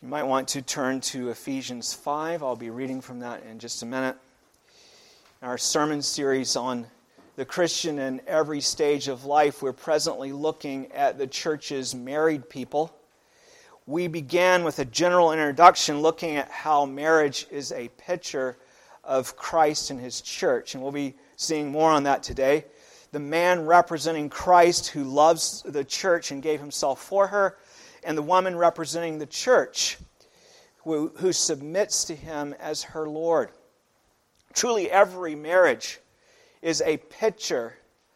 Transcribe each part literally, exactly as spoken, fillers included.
You might want to turn to Ephesians five. I'll be reading from that in just a minute. Our sermon series on the Christian in every stage of life, we're presently looking at the church's married people. We began with a general introduction looking at how marriage is a picture of Christ and His church, and we'll be seeing more on that today. The man representing Christ who loves the church and gave himself for her, and the woman representing the church who, who submits to Him as her Lord. Truly, every marriage is a picture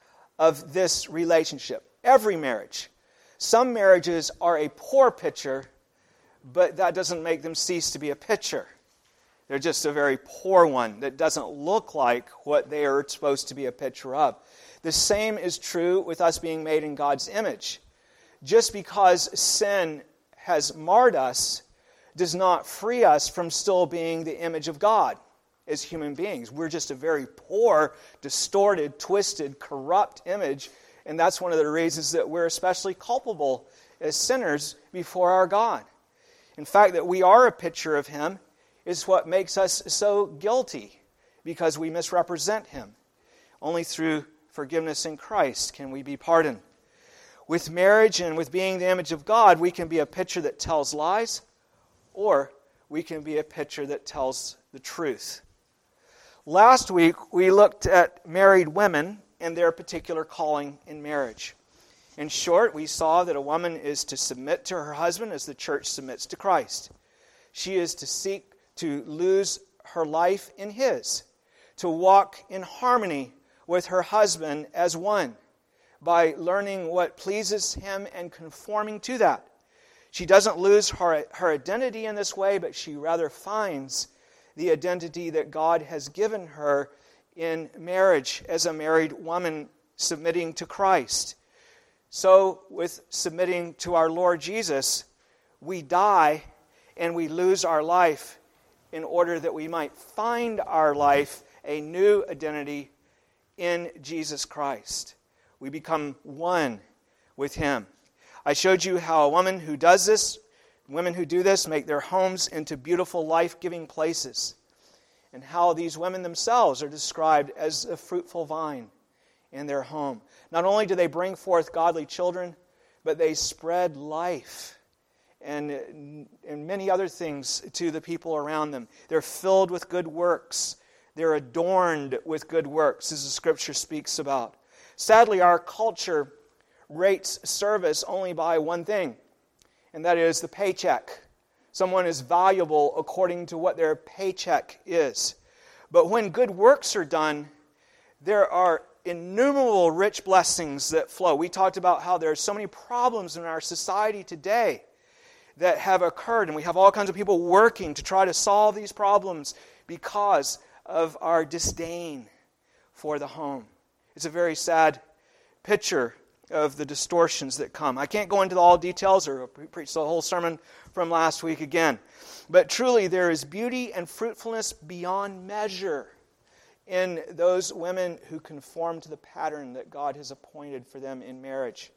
of this relationship. Every marriage. Some marriages are a poor picture, but that doesn't make them cease to be a picture. They're just a very poor one that doesn't look like what they are supposed to be a picture of. The same is true with us being made in God's image. Just because sin has marred us does not free us from still being the image of God as human beings. We're just a very poor, distorted, twisted, corrupt image, and that's one of the reasons that we're especially culpable as sinners before our God. In fact, that we are a picture of Him is what makes us so guilty, because we misrepresent Him. Only through forgiveness in Christ can we be pardoned. With marriage and with being the image of God, we can be a picture that tells lies, or we can be a picture that tells the truth. Last week, we looked at married women and their particular calling in marriage. In short, we saw that a woman is to submit to her husband as the church submits to Christ. She is to seek to lose her life in his, to walk in harmony with her husband as one, by learning what pleases him and conforming to that. She doesn't lose her, her identity in this way, but she rather finds the identity that God has given her in marriage as a married woman submitting to Christ. So, with submitting to our Lord Jesus, we die and we lose our life in order that we might find our life a new identity in Jesus Christ. We become one with Him. I showed you how a woman who does this, women who do this, make their homes into beautiful, life-giving places, and how these women themselves are described as a fruitful vine in their home. Not only do they bring forth godly children, but they spread life and, and many other things to the people around them. They're filled with good works. They're adorned with good works, as the Scripture speaks about. Sadly, our culture rates service only by one thing, and that is the paycheck. Someone is valuable according to what their paycheck is. But when good works are done, there are innumerable rich blessings that flow. We talked about how there are so many problems in our society today that have occurred, and we have all kinds of people working to try to solve these problems because of our disdain for the home. It's a very sad picture of the distortions that come. I can't go into all details or preach the whole sermon from last week again. But truly there is beauty and fruitfulness beyond measure in those women who conform to the pattern that God has appointed for them in marriage.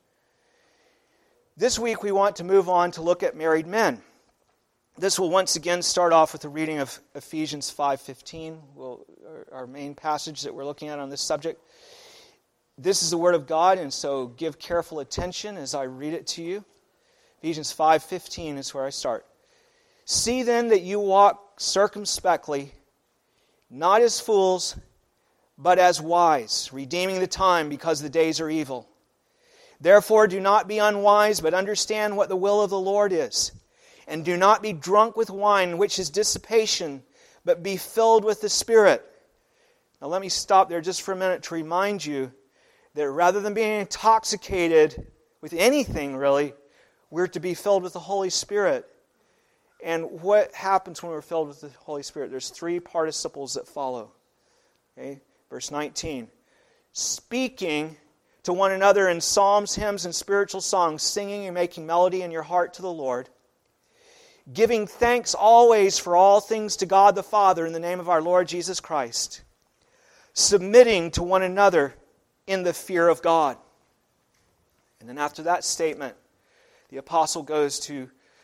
This week we want to move on to look at married men. This will once again start off with a reading of Ephesians five fifteen, we'll, our main passage that we're looking at on this subject. This is the Word of God, and so give careful attention as I read it to you. Ephesians five fifteen is where I start. See then that you walk circumspectly, not as fools, but as wise, redeeming the time because the days are evil. Therefore do not be unwise, but understand what the will of the Lord is. And do not be drunk with wine, which is dissipation, but be filled with the Spirit. Now let me stop there just for a minute to remind you that rather than being intoxicated with anything really, we're to be filled with the Holy Spirit. And what happens when we're filled with the Holy Spirit? There's three participles that follow. Okay? Verse nineteen. Speaking to one another in psalms, hymns, and spiritual songs, singing and making melody in your heart to the Lord, giving thanks always for all things to God the Father in the name of our Lord Jesus Christ, submitting to one another in the fear of God. And then after that statement, the apostle goes to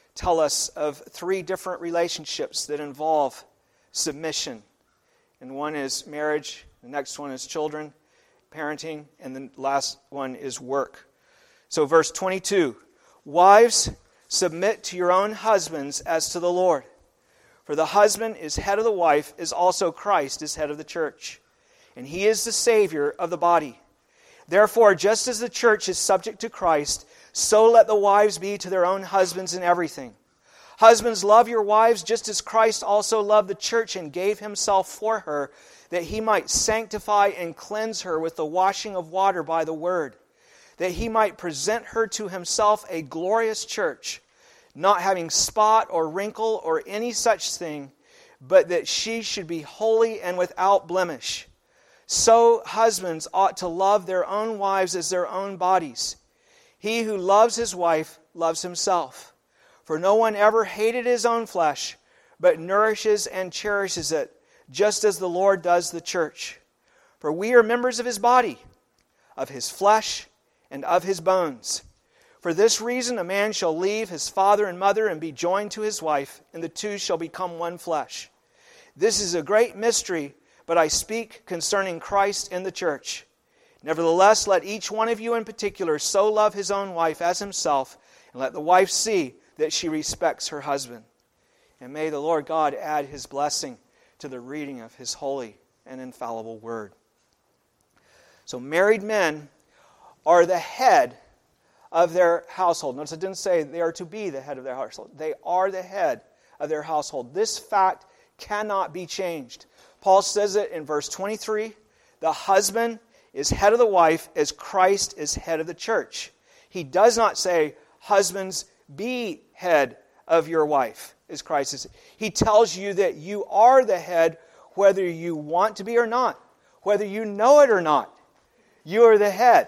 tell us of three different relationships that involve submission. And one is marriage, the next one is children, parenting, and the last one is work. So verse twenty-two, wives, submit to your own husbands as to the Lord. For the husband is head of the wife, as also Christ is head of the church. And he is the Savior of the body. Therefore, just as the church is subject to Christ, so let the wives be to their own husbands in everything. Husbands, love your wives just as Christ also loved the church and gave himself for her, that he might sanctify and cleanse her with the washing of water by the word, that he might present her to himself a glorious church, not having spot or wrinkle or any such thing, but that she should be holy and without blemish. So husbands ought to love their own wives as their own bodies. He who loves his wife loves himself. For no one ever hated his own flesh, but nourishes and cherishes it, just as the Lord does the church. For we are members of his body, of his flesh, and of his bones. For this reason a man shall leave his father and mother and be joined to his wife, and the two shall become one flesh. This is a great mystery, but I speak concerning Christ and the church. Nevertheless, let each one of you in particular so love his own wife as himself, and let the wife see that she respects her husband. And may the Lord God add his blessing to the reading of his holy and infallible word. So married men are the head of their household. Notice I didn't say they are to be the head of their household. They are the head of their household. This fact cannot be changed. Paul says it in verse twenty-three. The husband is head of the wife as Christ is head of the church. He does not say, husbands, be head of your wife as Christ is. He tells you that you are the head whether you want to be or not, whether you know it or not. You are the head.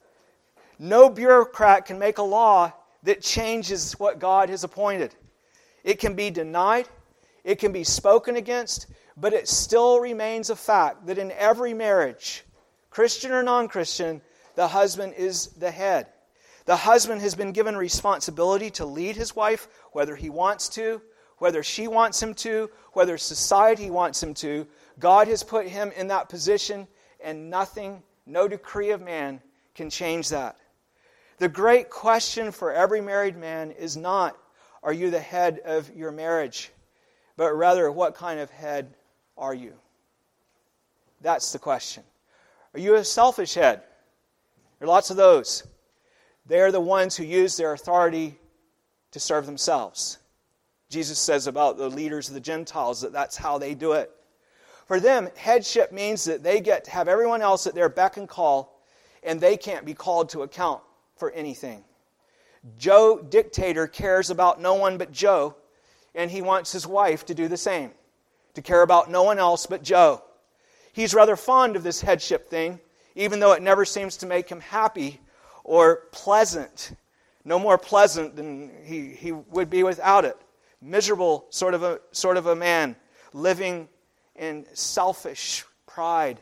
No bureaucrat can make a law that changes what God has appointed. It can be denied, it can be spoken against, but it still remains a fact that in every marriage, Christian or non-Christian, the husband is the head. The husband has been given responsibility to lead his wife, whether he wants to, whether she wants him to, whether society wants him to. God has put him in that position, and nothing, no decree of man can change that. The great question for every married man is not, are you the head of your marriage? But rather, what kind of head are you? That's the question. Are you a selfish head? There are lots of those. They are the ones who use their authority to serve themselves. Jesus says about the leaders of the Gentiles that that's how they do it. For them, headship means that they get to have everyone else at their beck and call, and they can't be called to account for anything. Joe Dictator cares about no one but Joe, and he wants his wife to do the same, to care about no one else but Joe. He's rather fond of this headship thing, even though it never seems to make him happy or pleasant. No more pleasant than he, he would be without it. Miserable sort of a sort of a man, living in selfish pride.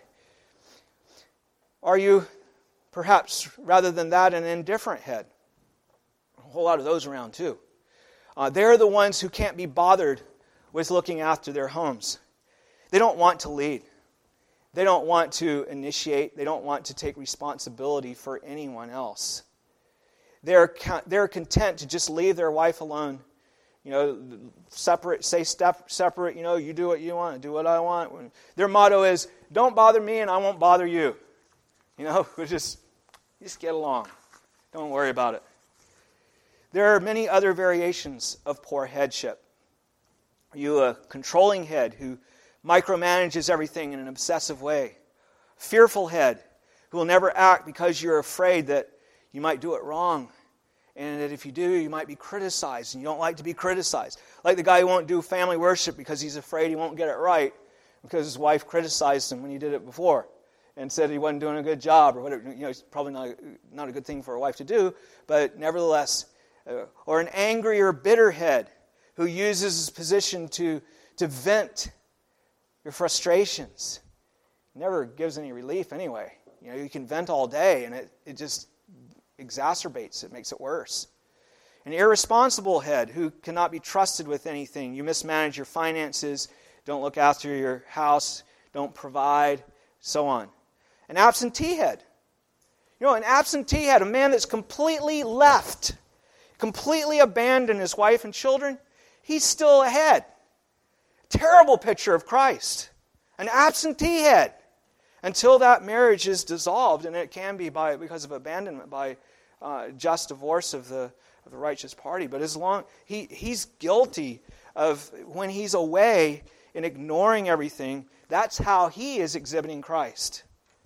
Are you perhaps, rather than that, an indifferent head? A whole lot of those around too. Uh, they're the ones who can't be bothered with looking after their homes. They don't want to lead. They don't want to initiate. They don't want to take responsibility for anyone else. They're they're content to just leave their wife alone. You know, separate, say step separate. You know, you do what you want, I do what I want. Their motto is, "Don't bother me, and I won't bother you." You know, we just just get along. Don't worry about it. There are many other variations of poor headship. Are you a controlling head who micromanages everything in an obsessive way? Fearful head who will never act because you're afraid that you might do it wrong, and that if you do, you might be criticized, and you don't like to be criticized. Like the guy who won't do family worship because he's afraid he won't get it right because his wife criticized him when he did it before and said he wasn't doing a good job or whatever. You know, it's probably not a, not a good thing for a wife to do, but nevertheless. Uh, or an angry or bitter head who uses his position to, to vent your frustrations. It never gives any relief anyway. You know, you can vent all day and it, it just exacerbates it, makes it worse. An irresponsible head who cannot be trusted with anything. You mismanage your finances, don't look after your house, don't provide, so on. An absentee head. You know, an absentee head, a man that's completely left, completely abandoned his wife and children, he's still a head. Terrible picture of Christ. An absentee head. Until that marriage is dissolved, and it can be by because of abandonment, by uh, just divorce of the of the righteous party. But as long he he's guilty of when he's away and ignoring everything, that's how he is exhibiting Christ.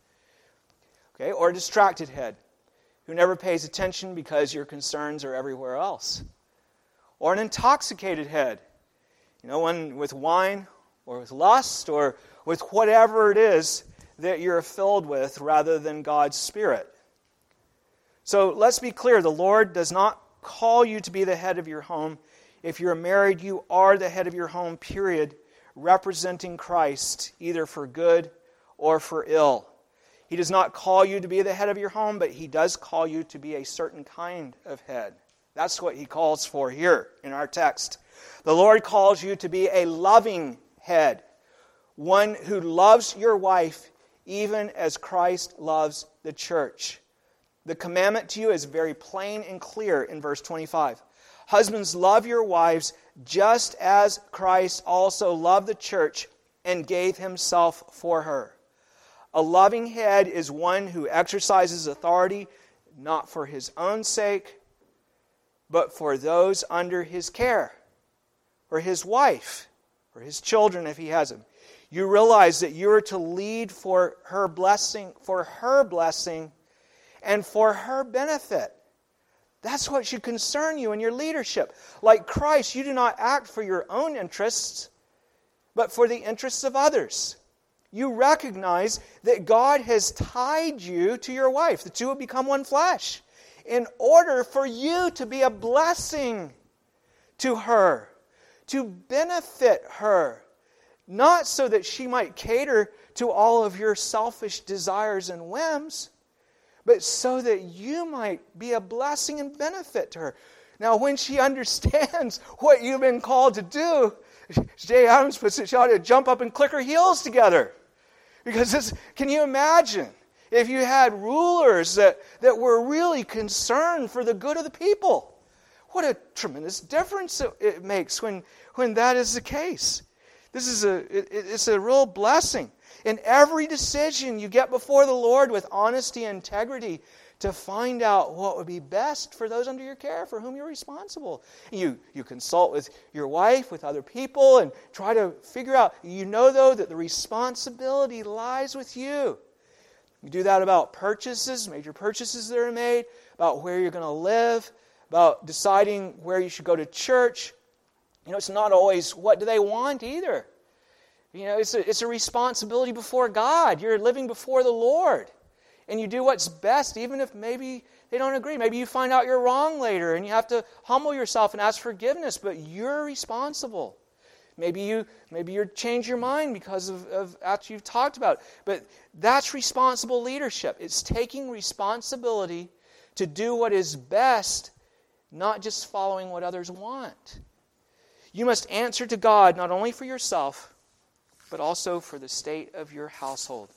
Okay, or a distracted head who never pays attention because your concerns are everywhere else. Or an intoxicated head, you know, one with wine or with lust or with whatever it is that you're filled with rather than God's Spirit. So let's be clear, the Lord does not call you to be the head of your home. If you're married, you are the head of your home, period, representing Christ, either for good or for ill. He does not call you to be the head of your home, but He does call you to be a certain kind of head. That's what He calls for here in our text. The Lord calls you to be a loving head, one who loves your wife even as Christ loves the church. The commandment to you is very plain and clear in verse twenty-five. Husbands, love your wives just as Christ also loved the church and gave Himself for her. A loving head is one who exercises authority not for his own sake, but for those under his care, or his wife, or his children if he has them. You realize that you are to lead for her blessing, for her blessing, and for her benefit. That's what should concern you in your leadership. Like Christ, you do not act for your own interests, but for the interests of others. You recognize that God has tied you to your wife. The two have become one flesh. In order for you to be a blessing to her, to benefit her, not so that she might cater to all of your selfish desires and whims, but so that you might be a blessing and benefit to her. Now, when she understands what you've been called to do, Jay Adams puts it, she ought to jump up and click her heels together. Because this, can you imagine if you had rulers that, that were really concerned for the good of the people? What a tremendous difference it, it makes when, when that is the case. This is a it, it's a real blessing. In every decision you get before the Lord with honesty and integrity to find out what would be best for those under your care, for whom you're responsible. You, you consult with your wife, with other people, and try to figure out. You know, though, that the responsibility lies with you. You do that about purchases, major purchases that are made, about where you're going to live, about deciding where you should go to church. You know, it's not always what do they want either. You know, it's a, it's a responsibility before God. You're living before the Lord. And you do what's best, even if maybe they don't agree. Maybe you find out you're wrong later and you have to humble yourself and ask forgiveness, but you're responsible. Maybe you maybe you change your mind because of, of after you've talked about it. But that's responsible leadership. It's taking responsibility to do what is best, not just following what others want. You must answer to God not only for yourself, but also for the state of your household.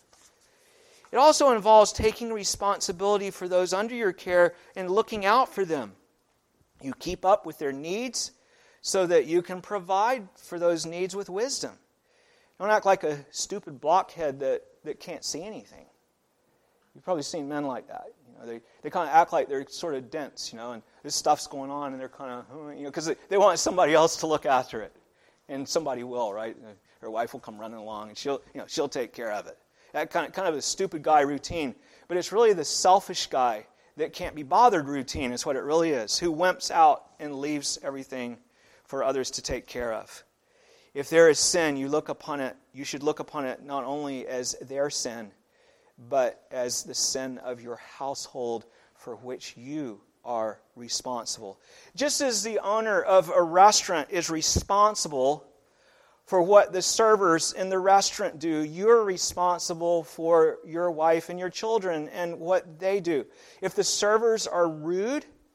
It also involves taking responsibility for those under your care and looking out for them. You keep up with their needs so that you can provide for those needs with wisdom. Don't act like a stupid blockhead that, that can't see anything. You've probably seen men like that. You know, they, they kind of act like they're sort of dense, you know, and this stuff's going on and they're kind of, you know, because they, they want somebody else to look after it. And somebody will, right? Her wife will come running along and she'll, you know, she'll take care of it. That kind of, kind of a stupid guy routine. But it's really the selfish guy that can't be bothered routine is what it really is, who wimps out and leaves everything for others to take care of. If there is sin, you look upon it, you should look upon it not only as their sin, but as the sin of your household for which you are responsible. Just as the owner of a restaurant is responsible for what the servers in the restaurant do, you're responsible for your wife and your children and what they do. If the servers are rude,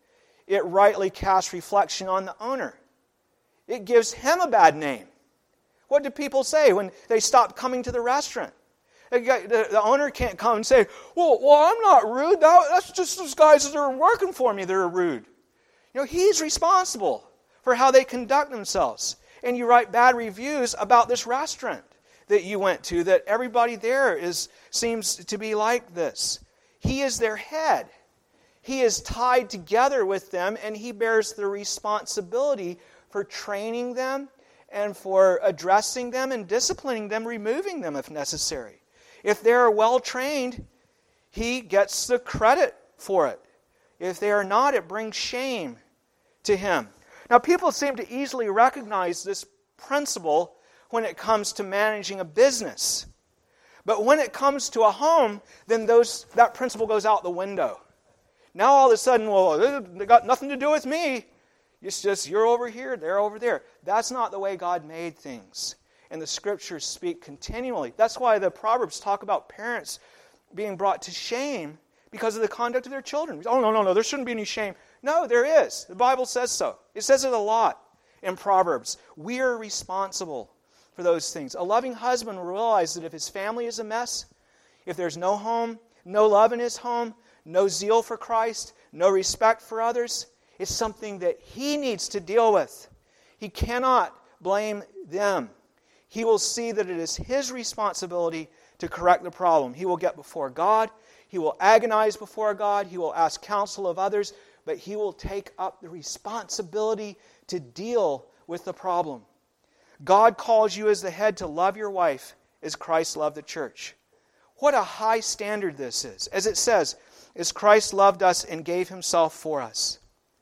it rightly casts reflection on the owner. It gives him a bad name. What do people say when they stop coming to the restaurant? The, the, the owner can't come and say, well, well I'm not rude. That, that's just those guys that are working for me that are rude. You know, he's responsible for how they conduct themselves. And you write bad reviews about this restaurant that you went to, that everybody there is seems to be like this. He is their head. He is tied together with them, and he bears the responsibility for training them and for addressing them and disciplining them, removing them if necessary. If they are well trained, he gets the credit for it. If they are not, it brings shame to him. Now, people seem to easily recognize this principle when it comes to managing a business. But when it comes to a home, then those that principle goes out the window. Now all of a sudden, well, it got nothing to do with me. It's just you're over here, they're over there. That's not the way God made things. And the Scriptures speak continually. That's why the Proverbs talk about parents being brought to shame because of the conduct of their children. Oh, no, no, no, there shouldn't be any shame. No, there is. The Bible says so. It says it a lot in Proverbs. We are responsible for those things. A loving husband will realize that if his family is a mess, if there's no home, no love in his home, no zeal for Christ, no respect for others, it's something that he needs to deal with. He cannot blame them. He will see that it is his responsibility to correct the problem. He will get before God. He will agonize before God. He will ask counsel of others. But he will take up the responsibility to deal with the problem. God calls you as the head to love your wife as Christ loved the church. What a high standard this is. As it says, as Christ loved us and gave himself for us.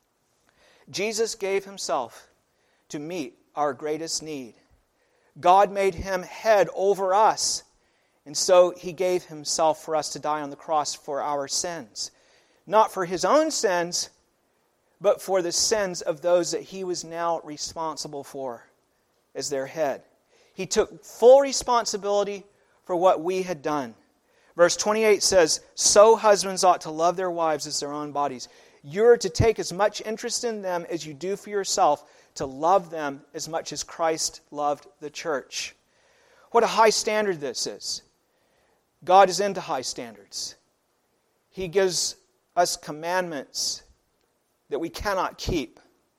Jesus gave himself to meet our greatest need. God made him head over us, and so he gave himself for us to die on the cross for our sins. Not for his own sins, but for the sins of those that he was now responsible for as their head. He took full responsibility for what we had done. Verse twenty-eight says, so husbands ought to love their wives as their own bodies. You're to take as much interest in them as you do for yourself, to love them as much as Christ loved the church. What a high standard this is. God is into high standards. He gives us commandments that we cannot keep.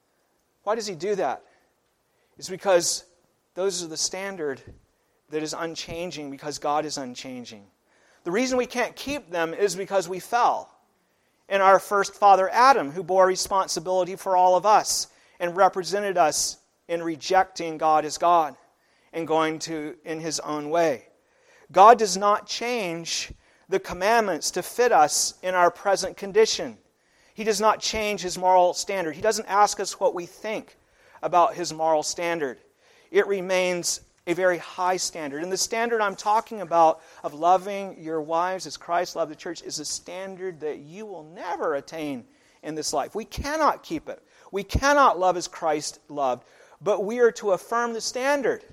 Why does he do that? It's because those are the standard that is unchanging, because God is unchanging. The reason we can't keep them is because we fell. And our first father Adam, who bore responsibility for all of us and represented us in rejecting God as God and going to in his own way. God does not change the commandments to fit us in our present condition. He does not change his moral standard. He doesn't ask us what we think about his moral standard. It remains a very high standard. And the standard I'm talking about of loving your wives as Christ loved the church is a standard that you will never attain in this life. We cannot keep it. We cannot love as Christ loved. But we are to affirm the standard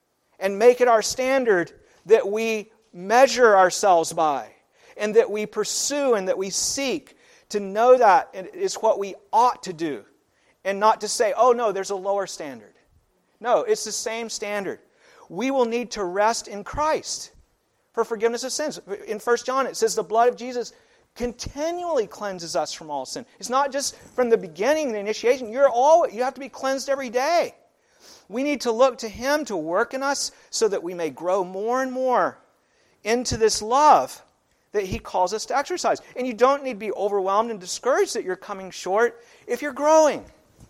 and make it our standard that we measure ourselves by and that we pursue and that we seek to know that it is what we ought to do and not to say, oh no, there's a lower standard. No, it's the same standard. We will need to rest in Christ for forgiveness of sins. In First John it says the blood of Jesus continually cleanses us from all sin. It's not just from the beginning, the initiation. You're all, you have to be cleansed every day. We need to look to him to work in us so that we may grow more and more into this love that he calls us to exercise. And you don't need to be overwhelmed and discouraged that you're coming short if you're growing.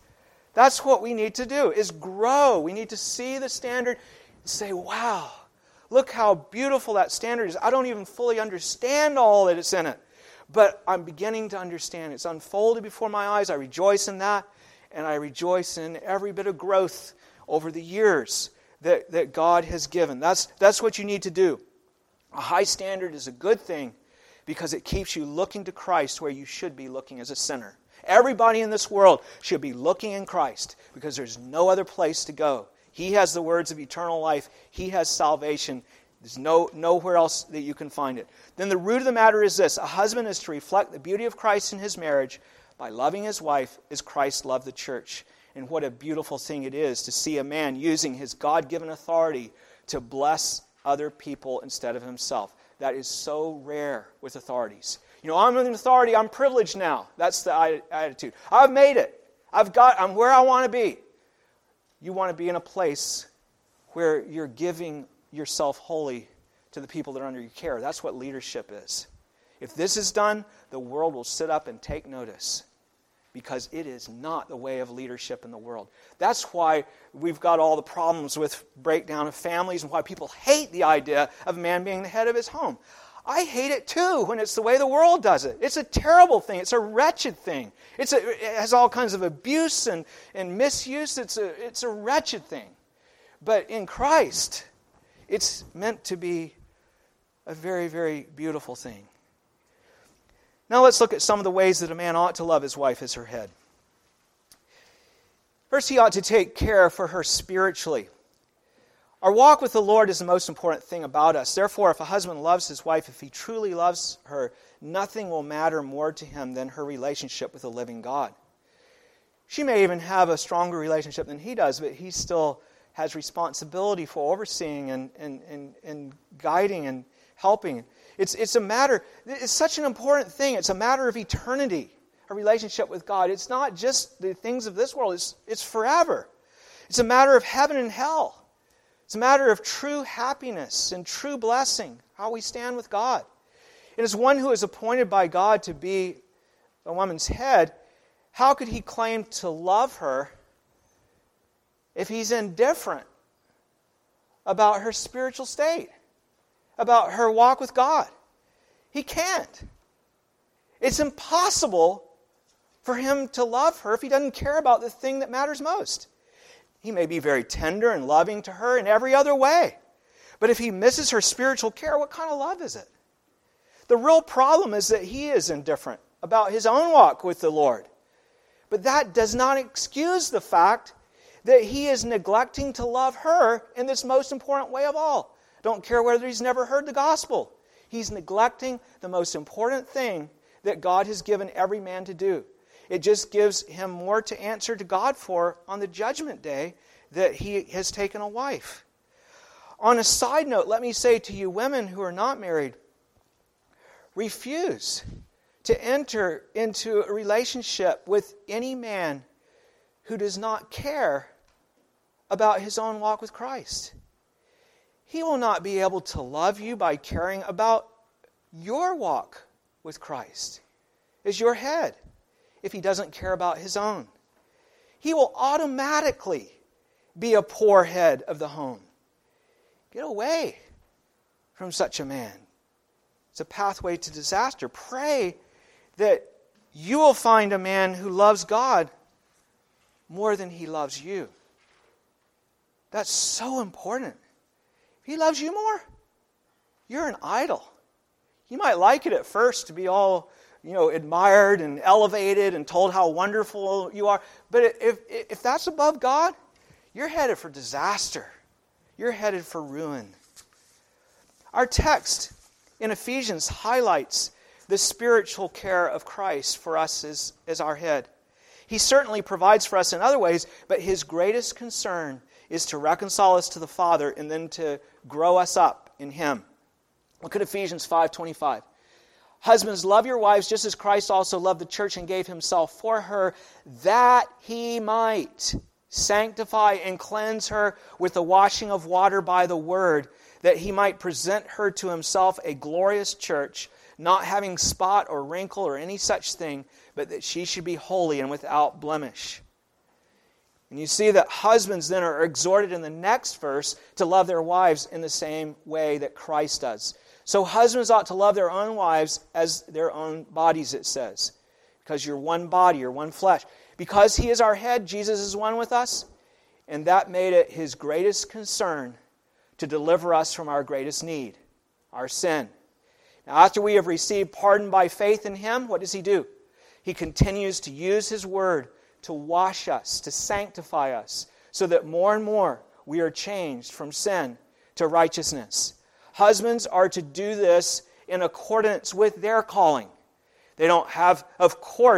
That's what we need to do, is grow. We need to see the standard and say, wow, look how beautiful that standard is. I don't even fully understand all that is in it, but I'm beginning to understand. It's unfolded before my eyes. I rejoice in that, and I rejoice in every bit of growth over the years that, that God has given. That's, that's what you need to do. A high standard is a good thing because it keeps you looking to Christ where you should be looking as a sinner. Everybody in this world should be looking in Christ because there's no other place to go. He has the words of eternal life. He has salvation. There's no nowhere else that you can find it. Then the root of the matter is this. A husband is to reflect the beauty of Christ in his marriage by loving his wife as Christ loved the church. And what a beautiful thing it is to see a man using his God-given authority to bless other people instead of himself. That is so rare with authorities. You know, I'm an authority, I'm privileged now. That's the attitude. I've made it. I've got, I'm where I want to be. You want to be in a place where you're giving yourself wholly to the people that are under your care. That's what leadership is. If this is done, the world will sit up and take notice, because it is not the way of leadership in the world. That's why we've got all the problems with breakdown of families and why people hate the idea of a man being the head of his home. I hate it too when it's the way the world does it. It's a terrible thing. It's a wretched thing. It's a, it has all kinds of abuse and, and misuse. It's a, it's a wretched thing. But in Christ, it's meant to be a very, very beautiful thing. Now let's look at some of the ways that a man ought to love his wife as her head. First, he ought to take care for her spiritually. Our walk with the Lord is the most important thing about us. Therefore, if a husband loves his wife, if he truly loves her, nothing will matter more to him than her relationship with the living God. She may even have a stronger relationship than he does, but he still has responsibility for overseeing and, and, and, and guiding and helping. It's, it's a matter, it's such an important thing. It's a matter of eternity, a relationship with God. It's not just the things of this world. It's, it's forever. It's a matter of heaven and hell. It's a matter of true happiness and true blessing, how we stand with God. And as one who is appointed by God to be a woman's head, how could he claim to love her if he's indifferent about her spiritual state, about her walk with God? He can't. It's impossible for him to love her if he doesn't care about the thing that matters most. He may be very tender and loving to her in every other way. But if he misses her spiritual care, what kind of love is it? The real problem is that he is indifferent about his own walk with the Lord. But that does not excuse the fact that he is neglecting to love her in this most important way of all. Don't care whether he's never heard the gospel. He's neglecting the most important thing that God has given every man to do. It just gives him more to answer to God for on the judgment day that he has taken a wife. On a side note, let me say to you women who are not married, refuse to enter into a relationship with any man who does not care about his own walk with Christ. He will not be able to love you by caring about your walk with Christ as your head if he doesn't care about his own. He will automatically be a poor head of the home. Get away from such a man. It's a pathway to disaster. Pray that you will find a man who loves God more than he loves you. That's so important. If he loves you more, you're an idol. You might like it at first to be all, you know, admired and elevated and told how wonderful you are. But if, if that's above God, you're headed for disaster. You're headed for ruin. Our text in Ephesians highlights the spiritual care of Christ for us as, as our head. He certainly provides for us in other ways, but his greatest concern is to reconcile us to the Father and then to grow us up in him. Look at Ephesians five twenty-five. Husbands, love your wives just as Christ also loved the church and gave himself for her, that he might sanctify and cleanse her with the washing of water by the word, that he might present her to himself a glorious church, not having spot or wrinkle or any such thing, but that she should be holy and without blemish. And you see that husbands then are exhorted in the next verse to love their wives in the same way that Christ does. So husbands ought to love their own wives as their own bodies, it says. Because you're one body, you're one flesh. Because he is our head, Jesus is one with us. And that made it his greatest concern to deliver us from our greatest need, our sin. Now, after we have received pardon by faith in him, what does he do? He continues to use his word to wash us, to sanctify us, so that more and more we are changed from sin to righteousness. Husbands are to do this in accordance with their calling. They don't have, of course,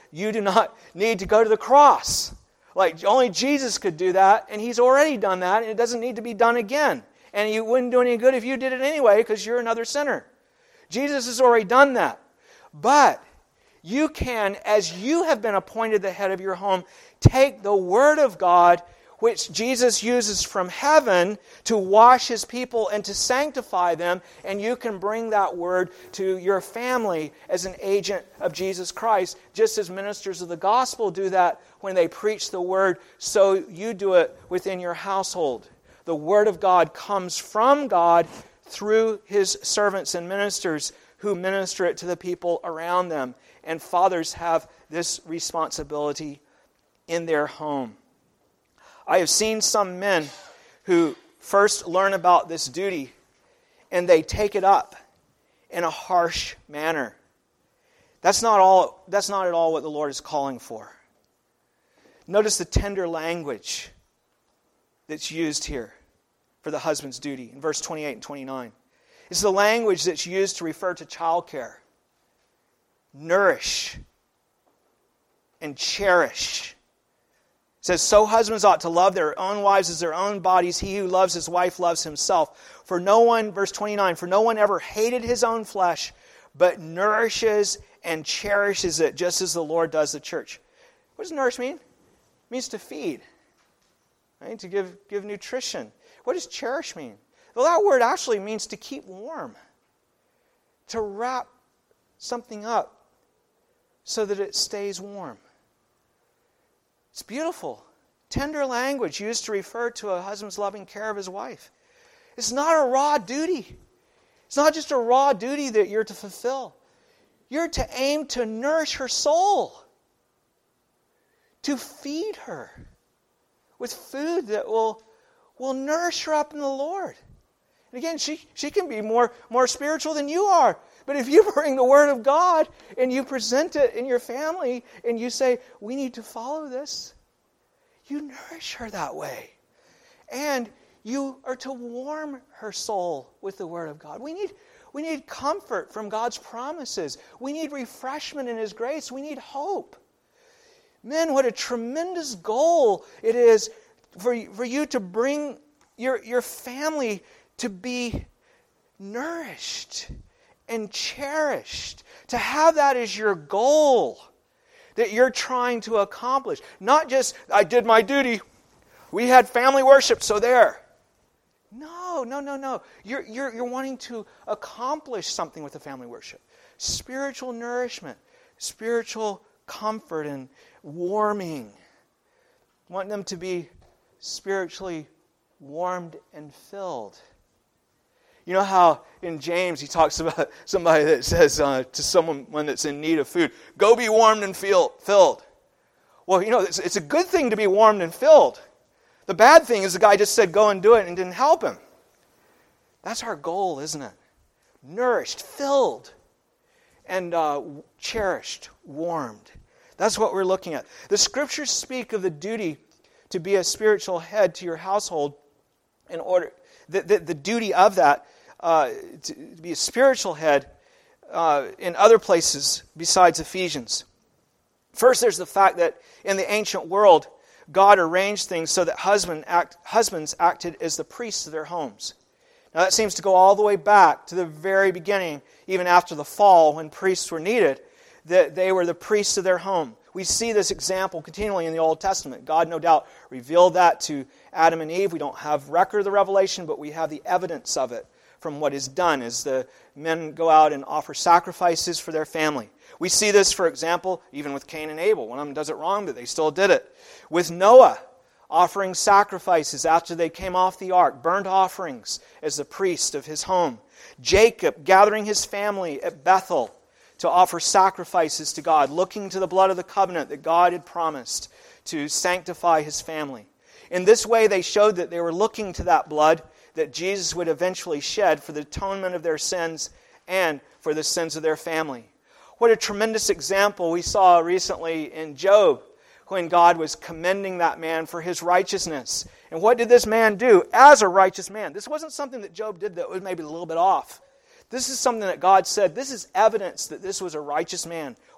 you do not need to go to the cross. Like, only Jesus could do that, and He's already done that, and it doesn't need to be done again. And you wouldn't do any good if you did it anyway, because you're another sinner. Jesus has already done that. But you can, as you have been appointed the head of your home, take the Word of God, which Jesus uses from heaven to wash His people and to sanctify them, and you can bring that Word to your family as an agent of Jesus Christ, just as ministers of the gospel do that when they preach the Word, so you do it within your household. The Word of God comes from God through His servants and ministers who minister it to the people around them. And fathers have this responsibility in their home. I have seen some men who first learn about this duty and they take it up in a harsh manner. That's not all, that's not at all what the Lord is calling for. Notice the tender language that's used here for the husband's duty in verse twenty-eight and twenty-nine. It's the language that's used to refer to childcare. Nourish and cherish. It says, so husbands ought to love their own wives as their own bodies. He who loves his wife loves himself. For no one, verse twenty-nine, for no one ever hated his own flesh, but nourishes and cherishes it, just as the Lord does the church. What does nourish mean? It means to feed, right? To give, give nutrition. What does cherish mean? Well, that word actually means to keep warm, to wrap something up so that it stays warm. It's beautiful. Tender language used to refer to a husband's loving care of his wife. It's not a raw duty. It's not just a raw duty that you're to fulfill. You're to aim to nourish her soul, to feed her with food that will, will nourish her up in the Lord. And again, she, she can be more, more spiritual than you are. But if you bring the Word of God and you present it in your family and you say, we need to follow this, you nourish her that way. And you are to warm her soul with the Word of God. We need, we need comfort from God's promises. We need refreshment in His grace. We need hope. Men, what a tremendous goal it is for, for you to bring your, your family to be nourished and cherished. To have that as your goal that you're trying to accomplish. Not just, I did my duty. We had family worship, so there. No, no, no, no. You're, you're, you're wanting to accomplish something with the family worship. Spiritual nourishment, spiritual comfort and warming. Want them to be spiritually warmed and filled. You know how in James he talks about somebody that says uh, to someone that's in need of food, go be warmed and feel, filled. Well, you know, it's, it's a good thing to be warmed and filled. The bad thing is the guy just said go and do it and didn't help him. That's our goal, isn't it? Nourished, filled, and uh, cherished, warmed. That's what we're looking at. The Scriptures speak of the duty to be a spiritual head to your household in order, the, the, the duty of that, uh, to, to be a spiritual head uh, in other places besides Ephesians. First, there's the fact that in the ancient world, God arranged things so that husband act, husbands acted as the priests of their homes. Now that seems to go all the way back to the very beginning, even after the fall when priests were needed, that they were the priests of their home. We see this example continually in the Old Testament. God no doubt revealed that to Adam and Eve. We don't have record of the revelation, but we have the evidence of it from what is done as the men go out and offer sacrifices for their family. We see this, for example, even with Cain and Abel. One of them does it wrong, but they still did it. With Noah offering sacrifices after they came off the ark, burnt offerings as the priest of his home. Jacob gathering his family at Bethel to offer sacrifices to God, looking to the blood of the covenant that God had promised to sanctify his family. In this way, they showed that they were looking to that blood that Jesus would eventually shed for the atonement of their sins and for the sins of their family. What a tremendous example we saw recently in Job when God was commending that man for his righteousness. And what did this man do as a righteous man? This wasn't something that Job did that was maybe a little bit off. This is something that God said, this is evidence that this was a righteous man.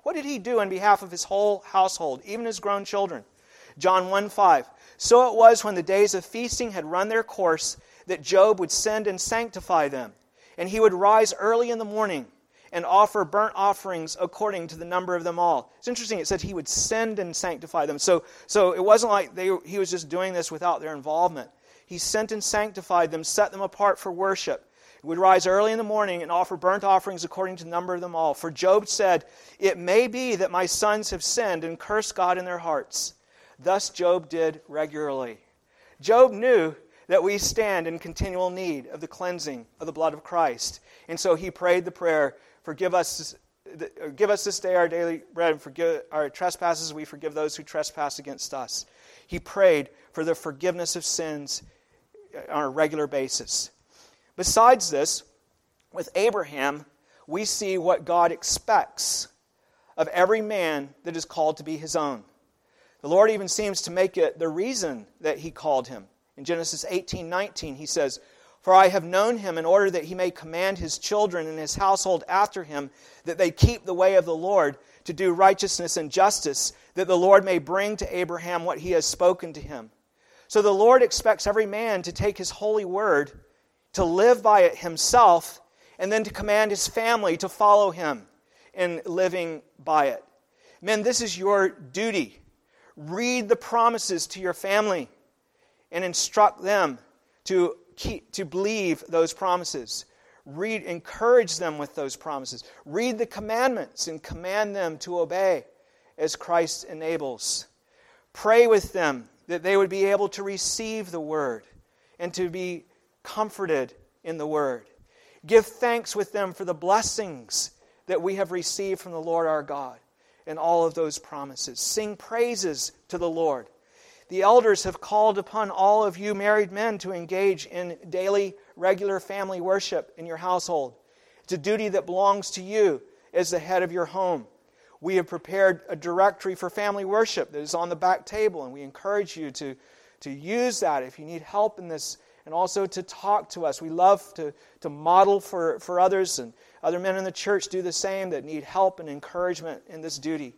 What did he do on behalf of his whole household, even his grown children? John one five. So it was when the days of feasting had run their course that Job would send and sanctify them. And he would rise early in the morning and offer burnt offerings according to the number of them all. It's interesting, it said he would send and sanctify them. So, so it wasn't like they, he was just doing this without their involvement. He sent and sanctified them, set them apart for worship. He would rise early in the morning and offer burnt offerings according to the number of them all. For Job said, "It may be that my sons have sinned and cursed God in their hearts." Thus Job did regularly. Job knew that we stand in continual need of the cleansing of the blood of Christ. And so he prayed the prayer, Forgive us, give us this day our daily bread, and forgive our trespasses, we forgive those who trespass against us. He prayed for the forgiveness of sins on a regular basis. Besides this, with Abraham, we see what God expects of every man that is called to be his own. The Lord even seems to make it the reason that he called him. In Genesis eighteen nineteen, he says, "For I have known him in order that he may command his children and his household after him, that they keep the way of the Lord, to do righteousness and justice, that the Lord may bring to Abraham what he has spoken to him." So the Lord expects every man to take his holy word, to live by it himself, and then to command his family to follow him in living by it. Men, this is your duty. Read the promises to your family and instruct them to keep, to believe those promises. Read, encourage them with those promises. Read the commandments and command them to obey as Christ enables. Pray with them that they would be able to receive the word and to be comforted in the word. Give thanks with them for the blessings that we have received from the Lord our God and all of those promises. Sing praises to the Lord. The elders have called upon all of you married men to engage in daily, regular family worship in your household. It's a duty that belongs to you as the head of your home. We have prepared a directory for family worship that is on the back table, and we encourage you to, to use that if you need help in this, and also to talk to us. We love to, to model for, for others, and other men in the church do the same that need help and encouragement in this duty.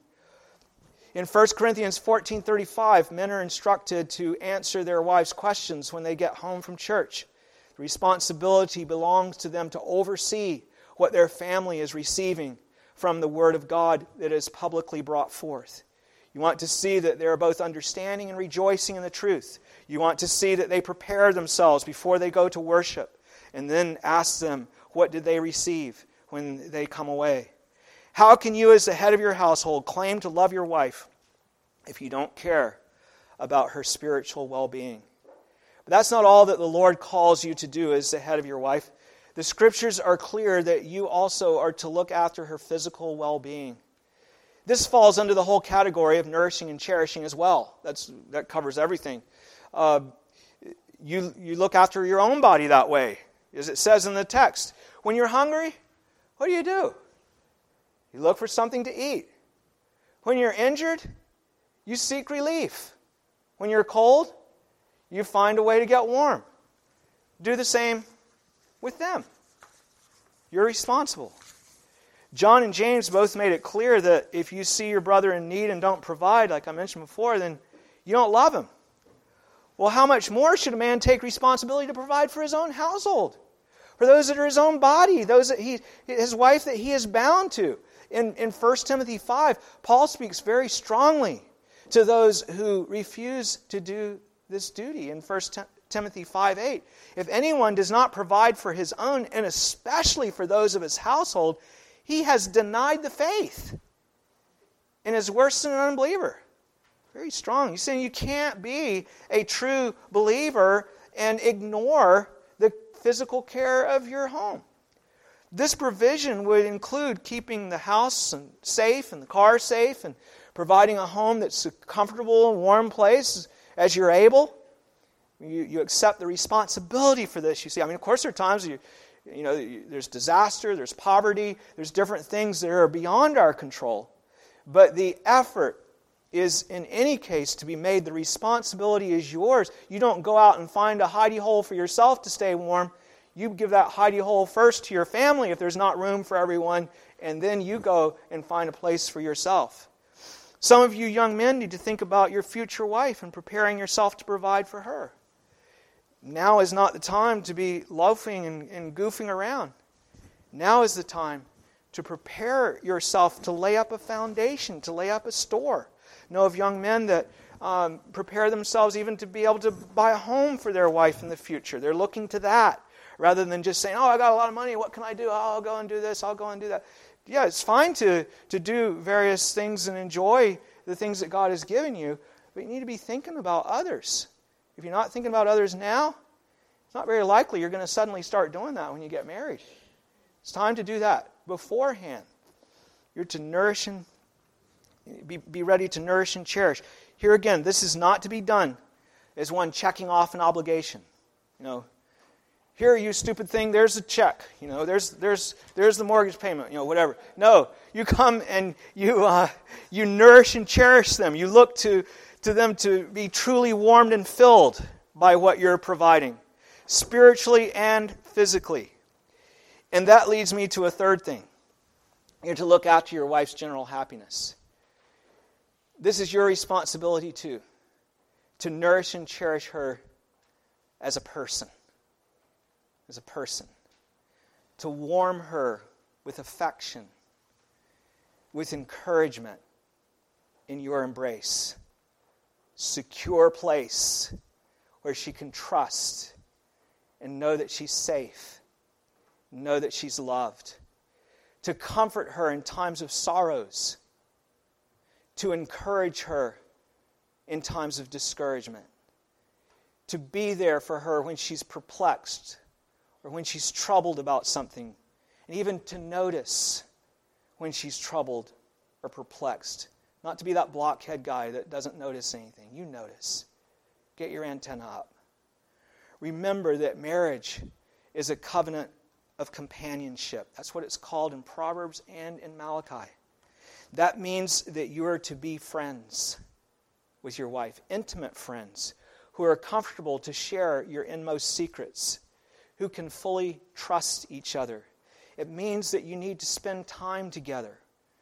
In First Corinthians fourteen thirty-five, men are instructed to answer their wives' questions when they get home from church. The responsibility belongs to them to oversee what their family is receiving from the Word of God that is publicly brought forth. You want to see that they are both understanding and rejoicing in the truth. You want to see that they prepare themselves before they go to worship, and then ask them, what did they receive when they come away? How can you, as the head of your household, claim to love your wife if you don't care about her spiritual well-being? But that's not all that the Lord calls you to do as the head of your wife. The Scriptures are clear that you also are to look after her physical well-being. This falls under the whole category of nourishing and cherishing as well. That's, that covers everything. Uh, you, you look after your own body that way, as it says in the text. When you're hungry, what do you do? You look for something to eat. When you're injured, you seek relief. When you're cold, you find a way to get warm. Do the same with them. You're responsible. John and James both made it clear that if you see your brother in need and don't provide, like I mentioned before, then you don't love him. Well, how much more should a man take responsibility to provide for his own household? For those that are his own body, those that he, his wife that he is bound to. In, in First Timothy five, Paul speaks very strongly to those who refuse to do this duty. In First Timothy five eight, if anyone does not provide for his own, and especially for those of his household, he has denied the faith and is worse than an unbeliever. Very strong. He's saying you can't be a true believer and ignore the physical care of your home. This provision would include keeping the house and safe and the car safe and providing a home that's a comfortable and warm place as you're able. You, you accept the responsibility for this. You see, I mean, of course, there are times you, you know, there's disaster, there's poverty, there's different things that are beyond our control. But the effort is, in any case, to be made. The responsibility is yours. You don't go out and find a hidey hole for yourself to stay warm. You give that hidey hole first to your family if there's not room for everyone, and then you go and find a place for yourself. Some of you young men need to think about your future wife and preparing yourself to provide for her. Now is not the time to be loafing and, and goofing around. Now is the time to prepare yourself to lay up a foundation, to lay up a store. I know of young men that um, prepare themselves even to be able to buy a home for their wife in the future. They're looking to that rather than just saying, oh, I got a lot of money, what can I do? Oh, I'll go and do this, I'll go and do that. Yeah, it's fine to, to do various things and enjoy the things that God has given you, but you need to be thinking about others. If you're not thinking about others now, it's not very likely you're going to suddenly start doing that when you get married. It's time to do that beforehand. You're to nourish and be, be ready to nourish and cherish. Here again, this is not to be done as one checking off an obligation. You know, here, you stupid thing, there's a check. You know, there's there's there's the mortgage payment, you know, whatever. No, you come and you uh, you nourish and cherish them. You look to, to them to be truly warmed and filled by what you're providing, spiritually and physically. And that leads me to a third thing. You're to look after your wife's general happiness. This is your responsibility too, to nourish and cherish her as a person. As a person. To warm her with affection, with encouragement in your embrace. Secure place where she can trust and know that she's safe. Know that she's loved. To comfort her in times of sorrows. To encourage her in times of discouragement. To be there for her when she's perplexed or when she's troubled about something. And even to notice when she's troubled or perplexed. Not to be that blockhead guy that doesn't notice anything. You notice. Get your antenna up. Remember that marriage is a covenant of companionship. That's what it's called in Proverbs and in Malachi. That means that you are to be friends with your wife, intimate friends, who are comfortable to share your inmost secrets, who can fully trust each other. It means that you need to spend time together,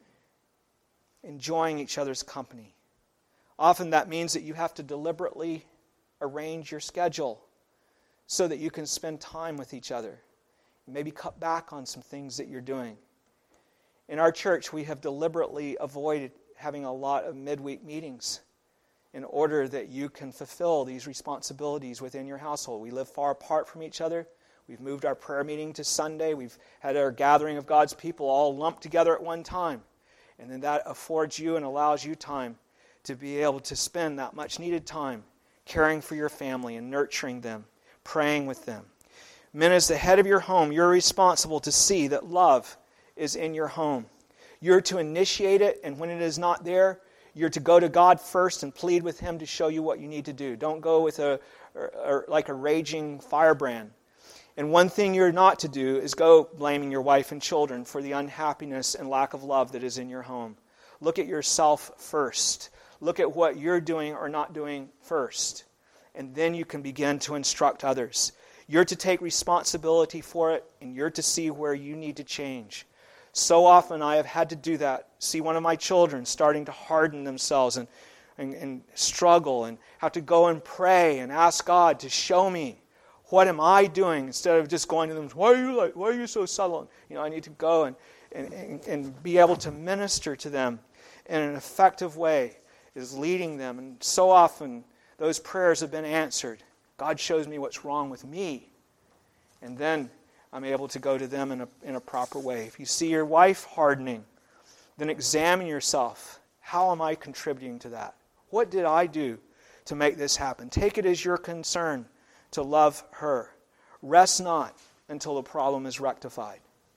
enjoying each other's company. Often that means that you have to deliberately arrange your schedule so that you can spend time with each other. Maybe cut back on some things that you're doing. In our church, we have deliberately avoided having a lot of midweek meetings in order that you can fulfill these responsibilities within your household. We live far apart from each other. We've moved our prayer meeting to Sunday. We've had our gathering of God's people all lumped together at one time. And then that affords you and allows you time to be able to spend that much needed time caring for your family and nurturing them, praying with them. Men, as the head of your home, you're responsible to see that love is in your home. You're to initiate it, and when it is not there, you're to go to God first and plead with Him to show you what you need to do. Don't go with a or, or like a raging firebrand. And one thing you're not to do is go blaming your wife and children for the unhappiness and lack of love that is in your home. Look at yourself first. Look at what you're doing or not doing first. And then you can begin to instruct others. You're to take responsibility for it, and you're to see where you need to change. So often I have had to do that. See one of my children starting to harden themselves and, and, and struggle, and have to go and pray and ask God to show me what am I doing, instead of just going to them, why are you like, why are you so subtle? You know, I need to go and, and, and, and be able to minister to them in an effective way, is leading them. And so often those prayers have been answered. God shows me what's wrong with me. And then I'm able to go to them in a, in a proper way. If you see your wife hardening, then examine yourself. How am I contributing to that? What did I do to make this happen? Take it as your concern to love her. Rest not until the problem is rectified.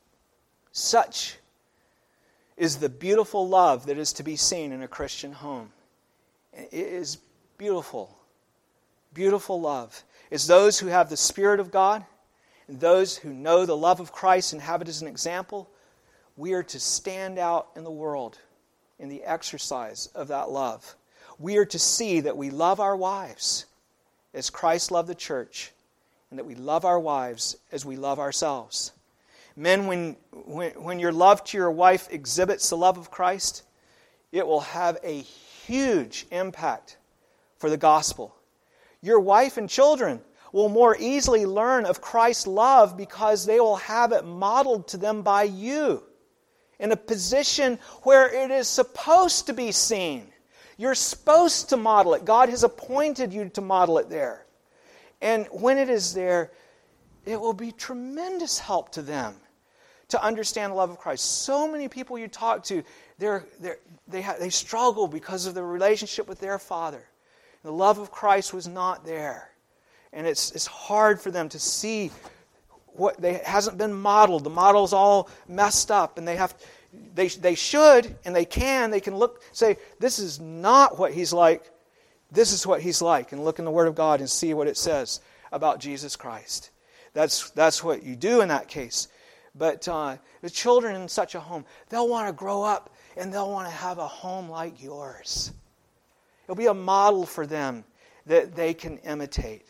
Such is the beautiful love that is to be seen in a Christian home. It is beautiful. Beautiful love. It's those who have the Spirit of God, and those who know the love of Christ and have it as an example. We are to stand out in the world in the exercise of that love. We are to see that we love our wives as Christ loved the church, and that we love our wives as we love ourselves. Men, when, when, when your love to your wife exhibits the love of Christ, it will have a huge impact for the gospel. Your wife and children will more easily learn of Christ's love because they will have it modeled to them by you in a position where it is supposed to be seen. You're supposed to model it. God has appointed you to model it there. And when it is there, it will be tremendous help to them to understand the love of Christ. So many people you talk to, they're, they're, they ha- they struggle because of the relationship with their father. The love of Christ was not there. And it's it's hard for them to see what they hasn't been modeled. The model's all messed up, and they have they they should and they can they can look say, this is not what he's like. This is what he's like, and look in the Word of God and see what it says about Jesus Christ. That's that's what you do in that case. But uh, the children in such a home, they'll want to grow up and they'll want to have a home like yours. It'll be a model for them that they can imitate.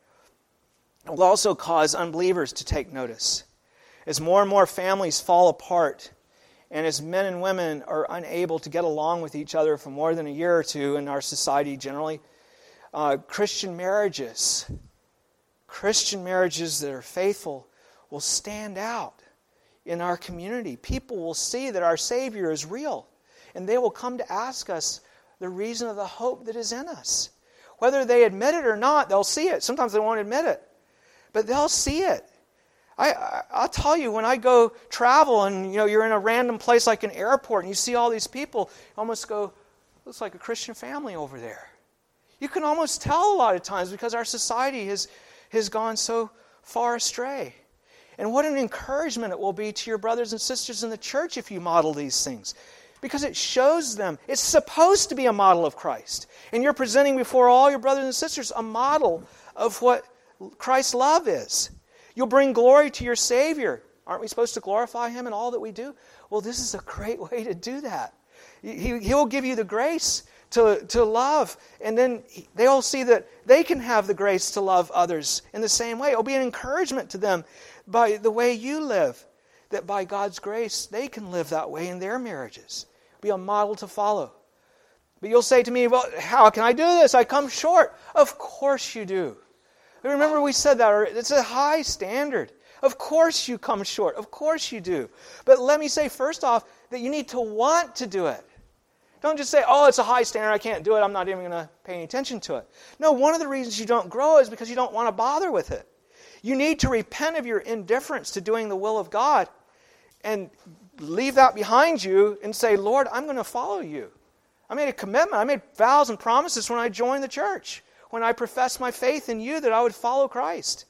It will also cause unbelievers to take notice. As more and more families fall apart, and as men and women are unable to get along with each other for more than a year or two in our society generally, uh, Christian marriages, Christian marriages that are faithful will stand out in our community. People will see that our Savior is real, and they will come to ask us the reason of the hope that is in us. Whether they admit it or not, they'll see it. Sometimes they won't admit it, but they'll see it. I, I, I'll tell you, when I go travel and you know you're in a random place like an airport and you see all these people, you almost go, looks like a Christian family over there. You can almost tell a lot of times because our society has, has gone so far astray. And what an encouragement it will be to your brothers and sisters in the church if you model these things. Because it shows them, it's supposed to be a model of Christ. And you're presenting before all your brothers and sisters a model of what Christ's love is. You'll bring glory to your Savior. Aren't we supposed to glorify Him in all that we do? Well, this is a great way to do that. He, he'll give you the grace to, to love, and then they'll see that they can have the grace to love others in the same way. It'll be an encouragement to them by the way you live, that by God's grace, they can live that way in their marriages. Be a model to follow. But you'll say to me, well, how can I do this? I come short. Of course you do. Remember we said that, it's a high standard. Of course you come short. Of course you do. But let me say first off that you need to want to do it. Don't just say, oh, it's a high standard, I can't do it, I'm not even going to pay any attention to it. No, one of the reasons you don't grow is because you don't want to bother with it. You need to repent of your indifference to doing the will of God and leave that behind you and say, Lord, I'm going to follow you. I made a commitment. I made vows and promises when I joined the church, when I professed my faith in you that I would follow Christ.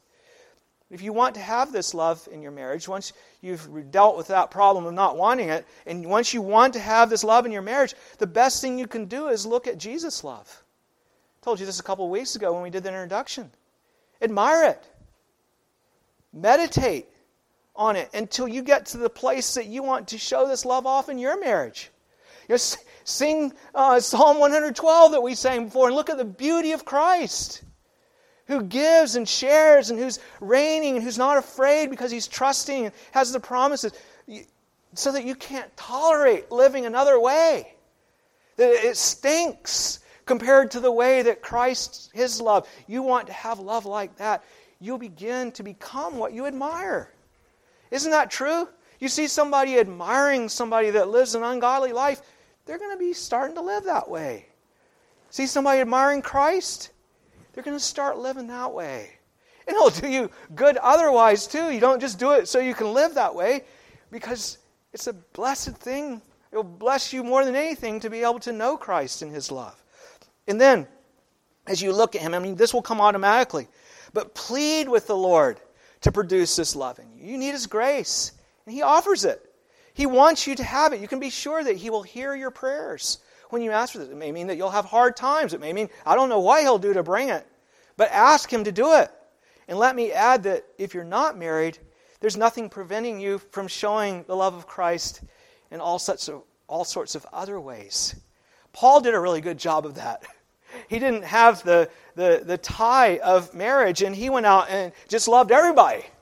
If you want to have this love in your marriage, once you've dealt with that problem of not wanting it, and once you want to have this love in your marriage, the best thing you can do is look at Jesus' love. I told you this a couple of weeks ago when we did the introduction. Admire it. Meditate on it until you get to the place that you want to show this love off in your marriage. You know, sing uh, Psalm one twelve that we sang before and look at the beauty of Christ, who gives and shares and who's reigning and who's not afraid because He's trusting and has the promises, so that you can't tolerate living another way. That it stinks compared to the way that Christ, His love. You want to have love like that, you'll begin to become what you admire. Isn't that true? You see somebody admiring somebody that lives an ungodly life, they're going to be starting to live that way. See somebody admiring Christ, they're going to start living that way. And it'll do you good otherwise too. You don't just do it so you can live that way, because it's a blessed thing. It'll bless you more than anything to be able to know Christ and His love. And then, as you look at Him, I mean, this will come automatically, but plead with the Lord to produce this love in you. You need His grace, and He offers it. He wants you to have it. You can be sure that He will hear your prayers when you ask for this. It may mean that you'll have hard times. It may mean, I don't know what He'll do to bring it, but ask Him to do it. And let me add that if you're not married, there's nothing preventing you from showing the love of Christ in all sorts of, all sorts of other ways. Paul did a really good job of that. He didn't have the, the, the tie of marriage, and he went out and just loved everybody.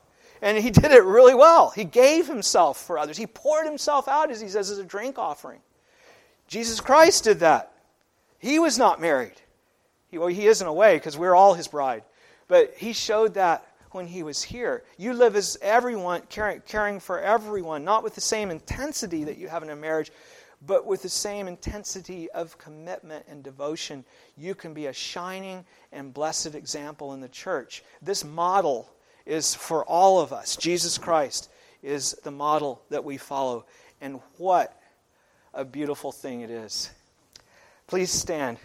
And he did it really well. He gave himself for others. He poured himself out, as he says, as a drink offering. Jesus Christ did that. He was not married. He, well, he is in a way, because we're all his bride. But he showed that when he was here. You live as everyone, caring, caring for everyone, not with the same intensity that you have in a marriage, but with the same intensity of commitment and devotion. You can be a shining and blessed example in the church. This model is for all of us. Jesus Christ is the model that we follow. And what a beautiful thing it is. Please stand.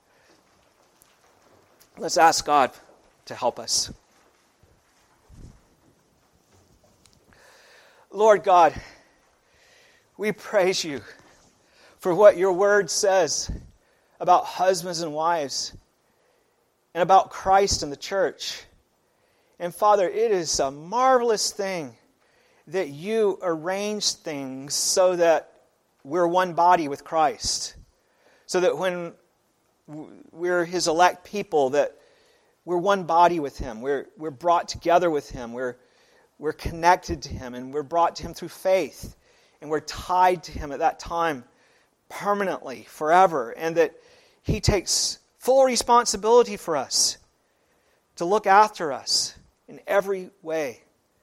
Let's ask God to help us. Lord God, we praise you for what your word says about husbands and wives and about Christ and the church. And Father, it is a marvelous thing that you arrange things so that we're one body with Christ. So that when we're his elect people, that we're one body with him. We're, we're brought together with him. We're, we're connected to him, and we're brought to him through faith. And we're tied to him at that time permanently, forever. And that he takes full responsibility for us to look after us in every way.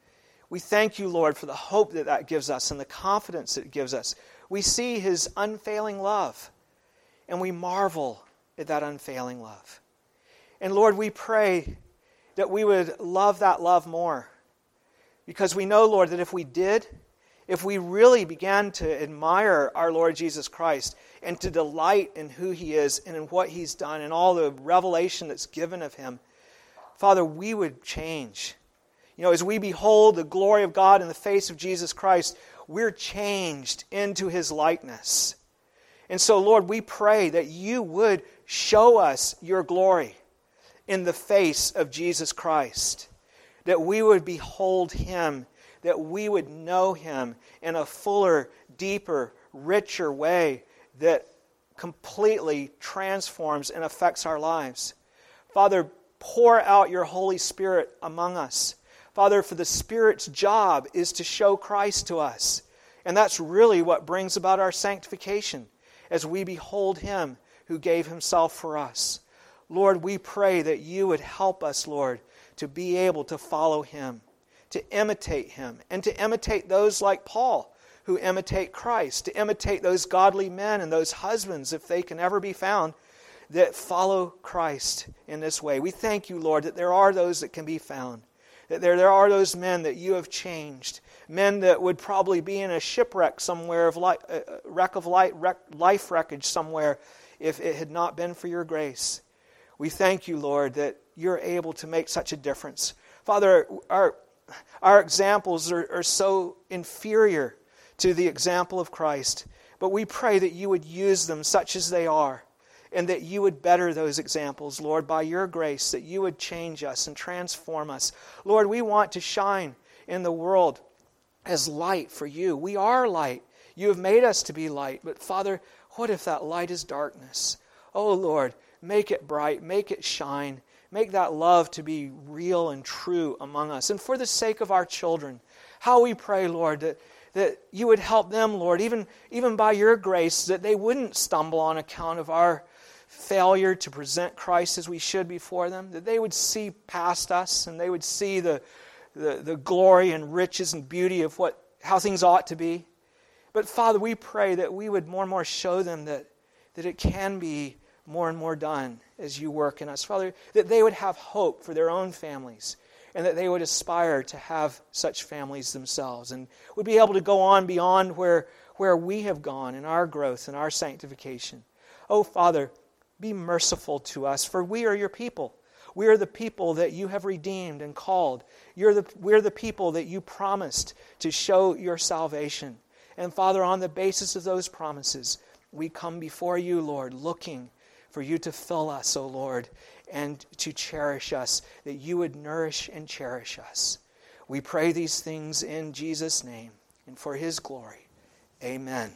We thank you, Lord, for the hope that that gives us and the confidence it gives us. We see his unfailing love, and we marvel at that unfailing love. And Lord, we pray that we would love that love more, because we know, Lord, that if we did, if we really began to admire our Lord Jesus Christ and to delight in who he is and in what he's done and all the revelation that's given of him, Father, we would change. You know, as we behold the glory of God in the face of Jesus Christ, we're changed into his likeness. And so, Lord, we pray that you would show us your glory in the face of Jesus Christ, that we would behold him, that we would know him in a fuller, deeper, richer way that completely transforms and affects our lives. Father, pour out your Holy Spirit among us. Father, for the Spirit's job is to show Christ to us. And that's really what brings about our sanctification, as we behold him who gave himself for us. Lord, we pray that you would help us, Lord, to be able to follow him, to imitate him, and to imitate those like Paul who imitate Christ, to imitate those godly men and those husbands, if they can ever be found, that follow Christ in this way. We thank you, Lord, that there are those that can be found, that there, there are those men that you have changed, men that would probably be in a shipwreck somewhere, of life, a wreck of life, wreck, life wreckage somewhere, if it had not been for your grace. We thank you, Lord, that you're able to make such a difference. Father, our, our examples are, are so inferior to the example of Christ, but we pray that you would use them such as they are, and that you would better those examples, Lord, by your grace, that you would change us and transform us. Lord, we want to shine in the world as light for you. We are light. You have made us to be light. But Father, what if that light is darkness? Oh Lord, make it bright, make it shine. Make that love to be real and true among us. And for the sake of our children, how we pray, Lord, that, that you would help them, Lord, even, even by your grace, that they wouldn't stumble on account of our failure to present Christ as we should before them, that they would see past us and they would see the, the, the glory and riches and beauty of what how things ought to be. But Father, we pray that we would more and more show them that, that it can be more and more done as you work in us. Father, that they would have hope for their own families, and that they would aspire to have such families themselves, and would be able to go on beyond where, where we have gone in our growth and our sanctification. Oh, Father, be merciful to us, for we are your people. We are the people that you have redeemed and called. You're the, we're the people that you promised to show your salvation. And Father, on the basis of those promises, we come before you, Lord, looking for you to fill us, O Lord, and to cherish us, that you would nourish and cherish us. We pray these things in Jesus' name and for his glory. Amen.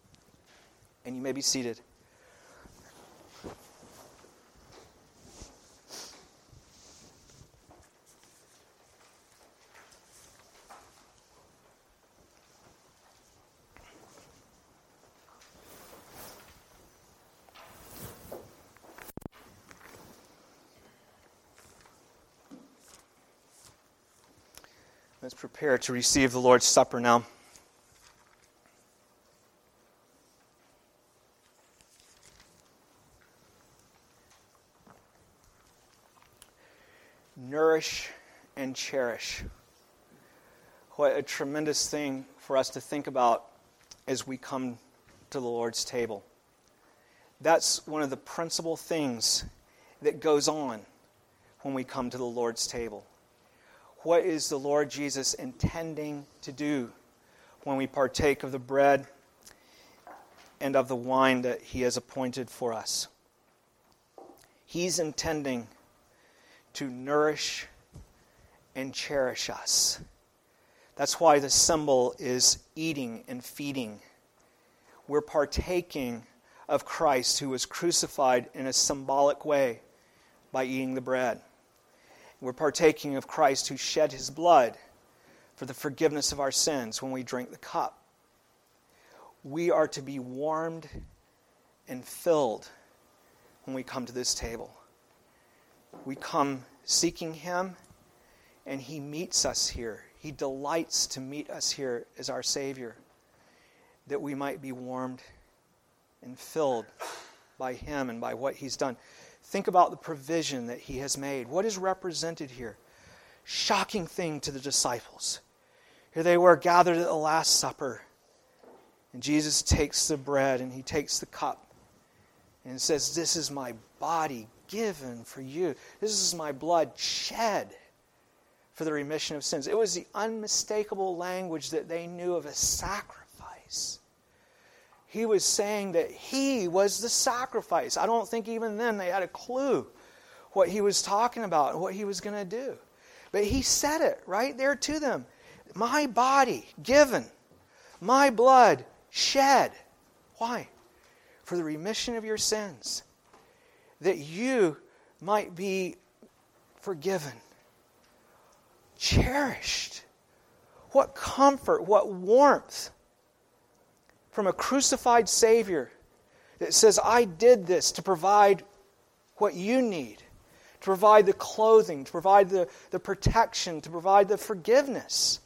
And you may be seated. Let's prepare to receive the Lord's Supper now. Nourish and cherish. What a tremendous thing for us to think about as we come to the Lord's table. That's one of the principal things that goes on when we come to the Lord's table. What is the Lord Jesus intending to do when we partake of the bread and of the wine that He has appointed for us? He's intending to nourish and cherish us. That's why the symbol is eating and feeding. We're partaking of Christ, who was crucified in a symbolic way by eating the bread. We're partaking of Christ, who shed His blood for the forgiveness of our sins when we drink the cup. We are to be warmed and filled when we come to this table. We come seeking Him, and He meets us here. He delights to meet us here as our Savior, that we might be warmed and filled by Him and by what He's done. Think about the provision that He has made. What is represented here? Shocking thing to the disciples. Here they were gathered at the Last Supper, and Jesus takes the bread and He takes the cup and says, "This is my body given for you. This is my blood shed for the remission of sins." It was the unmistakable language that they knew of a sacrifice. He was saying that He was the sacrifice. I don't think even then they had a clue what He was talking about and what He was going to do. But He said it right there to them. My body given, my blood shed. Why? For the remission of your sins, that you might be forgiven, cherished. What comfort, what warmth from a crucified Savior that says, I did this to provide what you need, to provide the clothing, to provide the, the protection, to provide the forgiveness.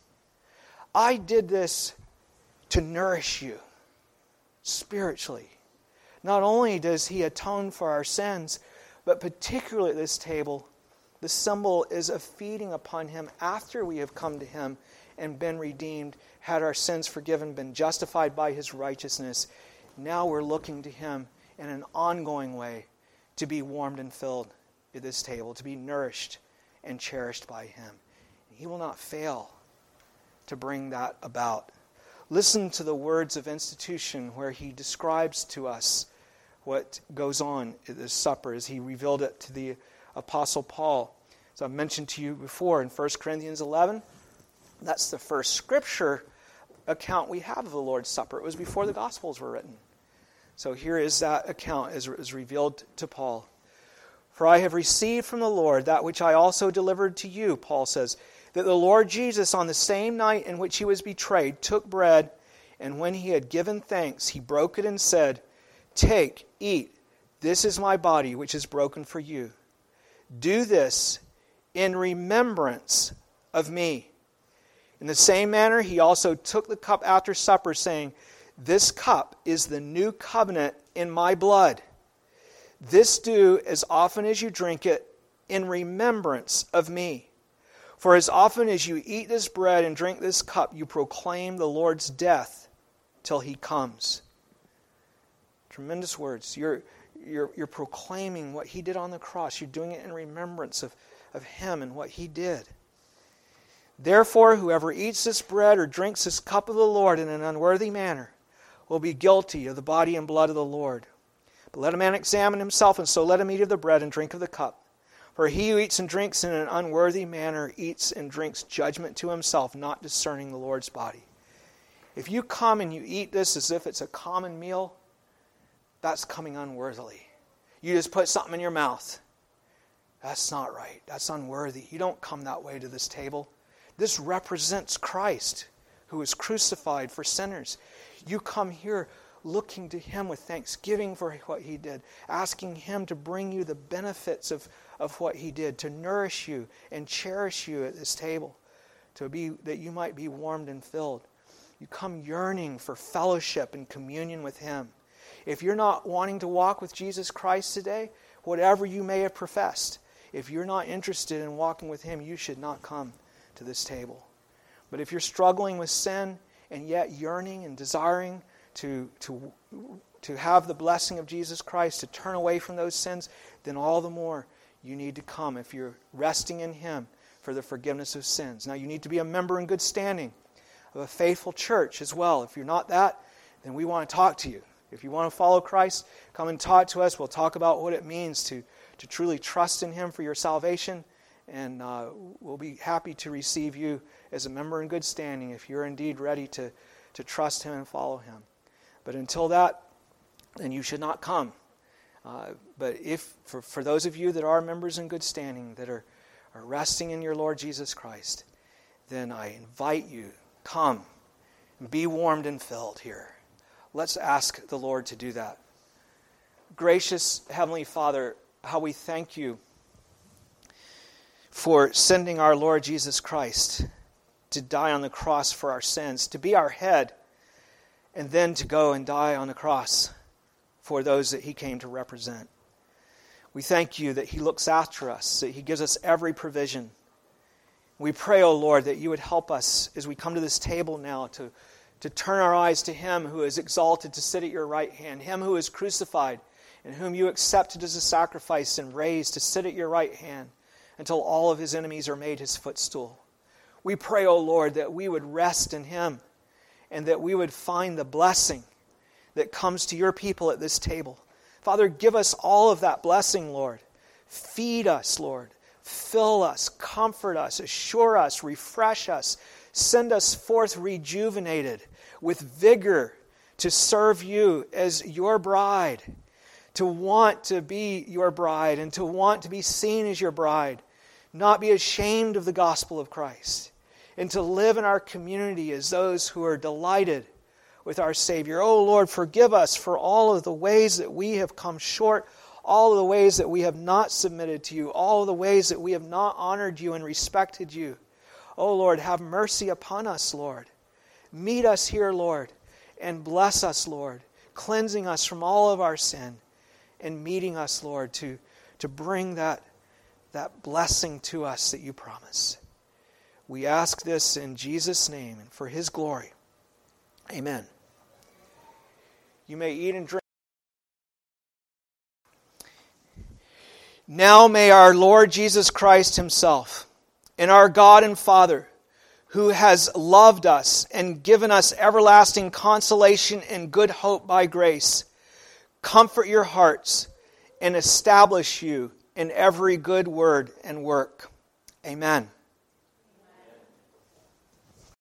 I did this to nourish you spiritually. Not only does He atone for our sins, but particularly at this table, the symbol is of feeding upon Him after we have come to Him and been redeemed, had our sins forgiven, been justified by His righteousness. Now we're looking to Him in an ongoing way to be warmed and filled at this table, to be nourished and cherished by Him. He will not fail to bring that about. Listen to the words of institution where He describes to us what goes on at this supper as He revealed it to the Apostle Paul. As I've mentioned to you before in First Corinthians eleven, that's the first scripture account we have of the Lord's Supper. It was before the Gospels were written. So here is that account as, as revealed to Paul. For I have received from the Lord that which I also delivered to you, Paul says, that the Lord Jesus, on the same night in which He was betrayed, took bread, and when He had given thanks, He broke it and said, Take, eat, this is my body, which is broken for you. Do this in remembrance of me. In the same manner, He also took the cup after supper, saying, This cup is the new covenant in my blood. This do as often as you drink it in remembrance of me. For as often as you eat this bread and drink this cup, you proclaim the Lord's death till He comes. Tremendous words. You're, you're, you're proclaiming what He did on the cross. You're doing it in remembrance of, of Him and what He did. Therefore, whoever eats this bread or drinks this cup of the Lord in an unworthy manner will be guilty of the body and blood of the Lord. But let a man examine himself, and so let him eat of the bread and drink of the cup. For he who eats and drinks in an unworthy manner eats and drinks judgment to himself, not discerning the Lord's body. If you come and you eat this as if it's a common meal, that's coming unworthily. You just put something in your mouth. That's not right. That's unworthy. You don't come that way to this table. This represents Christ, who was crucified for sinners. You come here looking to Him with thanksgiving for what He did, asking Him to bring you the benefits of, of what He did, to nourish you and cherish you at this table. to be that you might be warmed and filled. You come yearning for fellowship and communion with Him. If you're not wanting to walk with Jesus Christ today, whatever you may have professed, if you're not interested in walking with Him, you should not come to this table. But if you're struggling with sin and yet yearning and desiring to, to, to have the blessing of Jesus Christ, to turn away from those sins, then all the more you need to come if you're resting in Him for the forgiveness of sins. Now you need to be a member in good standing of a faithful church as well. If you're not that, then we want to talk to you. If you want to follow Christ, come and talk to us. We'll talk about what it means to, to truly trust in Him for your salvation. And uh, we'll be happy to receive you as a member in good standing if you're indeed ready to, to trust Him and follow Him. But until that, then you should not come. Uh, but if for, for those of you that are members in good standing, that are, are resting in your Lord Jesus Christ, then I invite you, come and be warmed and filled here. Let's ask the Lord to do that. Gracious Heavenly Father, how we thank you for sending our Lord Jesus Christ to die on the cross for our sins, to be our head, and then to go and die on the cross for those that He came to represent. We thank you that He looks after us, that He gives us every provision. We pray, O Lord, that you would help us as we come to this table now to to turn our eyes to Him who is exalted to sit at your right hand, Him who is crucified, and whom you accepted as a sacrifice and raised to sit at your right hand until all of His enemies are made His footstool. We pray, O Lord, that we would rest in Him and that we would find the blessing that comes to your people at this table. Father, give us all of that blessing, Lord. Feed us, Lord. Fill us, comfort us, assure us, refresh us. Send us forth rejuvenated with vigor to serve you as your bride, to want to be your bride and to want to be seen as your bride, not be ashamed of the gospel of Christ, and to live in our community as those who are delighted with our Savior. Oh Lord, forgive us for all of the ways that we have come short, all of the ways that we have not submitted to you, all of the ways that we have not honored you and respected you. Oh Lord, have mercy upon us, Lord. Meet us here, Lord, and bless us, Lord, cleansing us from all of our sin and meeting us, Lord, to, to bring that, that blessing to us that you promise. We ask this in Jesus' name and for His glory. Amen. You may eat and drink. Now may our Lord Jesus Christ Himself and our God and Father, who has loved us and given us everlasting consolation and good hope by grace, comfort your hearts and establish you in every good word and work. Amen.